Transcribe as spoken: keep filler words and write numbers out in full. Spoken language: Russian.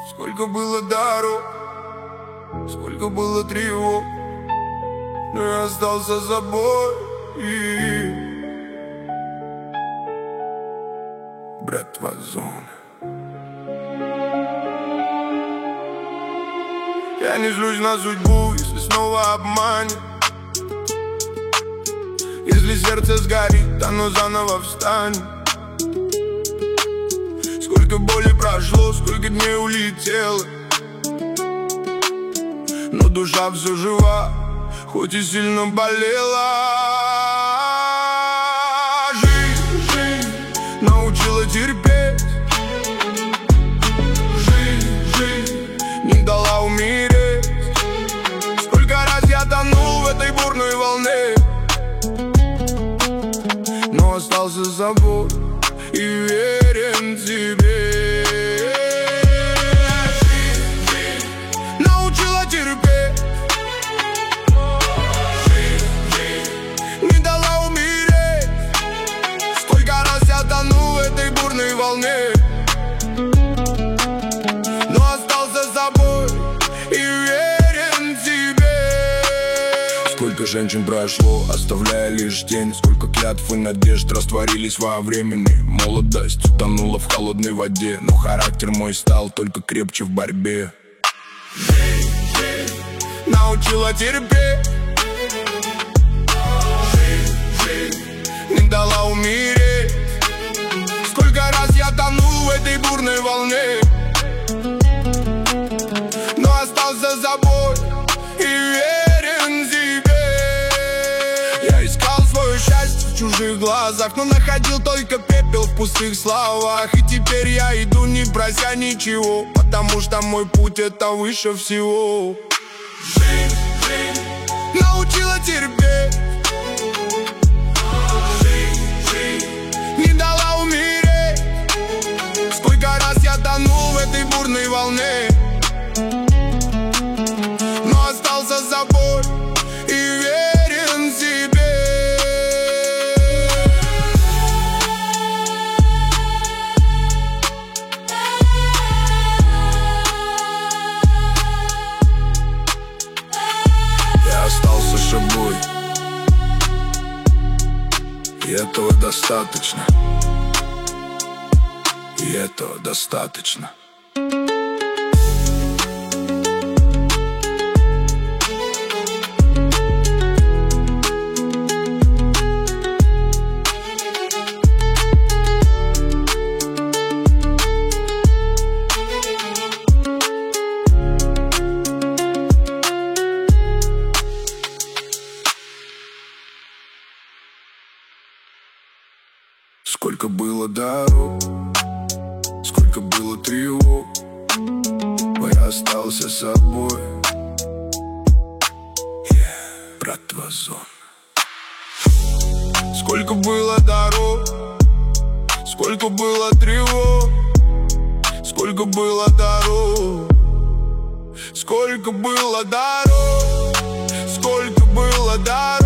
Сколько было дорог, сколько было тревог, но я остался собой. Братва зона. Я не злюсь на судьбу, если снова обманет. Если сердце сгорит, оно заново встанет. Сколько боли прошло, сколько дней улетело, но душа все жива, хоть и сильно болела. Жизнь, жизнь научила терпеть. Жизнь, жизнь не дала умереть. Сколько раз я тонул в этой бурной волне, но остался собой и верен тебе. Жизнь, жизнь научила терпеть. Жизнь, жизнь не дала умереть. Сколько раз я тону в этой бурной волне, но остался собой и верен тебе. Сколько женщин прошло, оставляя лишь тень. Сколько клятв и надежд растворились во времени. Молодость утонула в холодной воде, но характер мой стал только крепче в борьбе. Жизнь, жизнь научила терпеть. Жизнь, жизнь не дала умереть. Сколько раз я тонул в этой бурной волне, но остался собой и верен тебе. Я искал свое счастье в чужих глазах, но находил только пепел в пустых словах. И теперь я иду, не прося ничего, потому что мой путь — это выше всего. Жизнь, жизнь научила терпеть. Жизнь, жизнь не дала умереть. Сколько раз я тонул в этой бурной волне, но остался собой и верен себе. Я остался собой, и этого достаточно. И этого достаточно. Сколько было дорог, сколько было тревог, но я остался собой. Yeah, братва зона. Сколько было дорог, сколько было тревог, сколько было дорог, сколько было дорог, сколько было дорог.